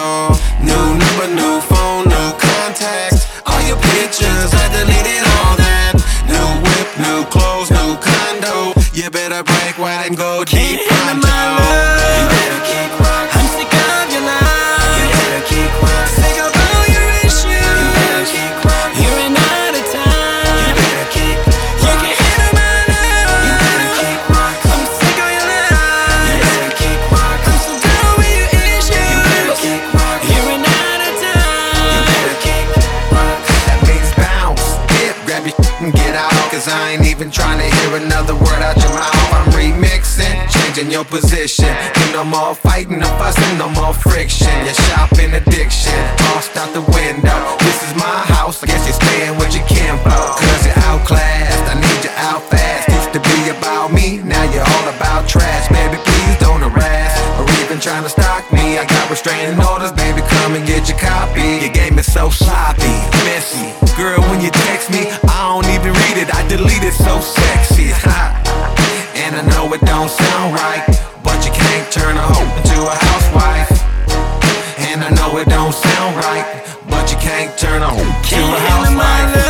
call. New number, new phone, new contacts. All your pictures, I deleted all that. New whip, new clothes, new condo. You better break wide and go deep. Can't handle my love. You better keep rockin'. I'm sick of your love. You better keep rockin'. Sick of all your issues. You better keep rockin'. You're an out of time. You better keep You can't handle my love. You better keep rockin'. I'm sick of your love. You better keep rockin'. I'm so done with your issues. You better keep rockin'. You're an out of time. You better keep rockin'. That means bounce, dip, grab your and get out. Cause I ain't even trying to hear another word out your mouth. I'm remixing, changing your position. Ain't no more fighting, no fussing, no more friction. Your shopping addiction, tossed out the window. This is my house, I guess you're staying with your kinfolk. Cause you're outclassed, I need you out fast. Used to be about me, now you're all about trash. Baby, please don't harass or even trying to stalk me. I got restraining orders, baby, come and get your copy. Your game is so sloppy, messy. Girl, when you text me, I don't even read it, I delete it, so sexy. And I know it don't sound right, but you can't turn a hoe into a housewife. And I know it don't sound right, but you can't turn a hoe into a Can't handle my housewife.